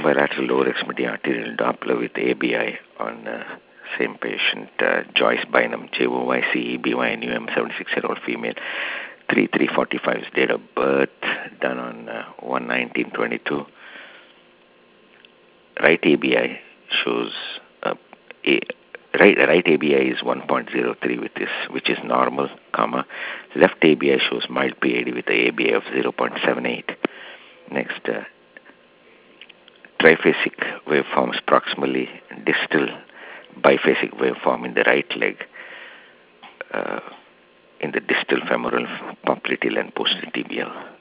bilateral lower extremity arterial Doppler with ABI on same patient, Joyce Bynum, JOYCE-BYNUM, 76-year-old female, 3/3/45 is date of birth, done on 1/19/22. Right ABI shows a right ABI is 1.03 with this, which is normal, comma. Left ABI shows mild PAD with a ABI of 0.78. Next, triphasic waveforms proximally distal, biphasic waveform in the right leg, in the distal femoral, popliteal and posterior tibial.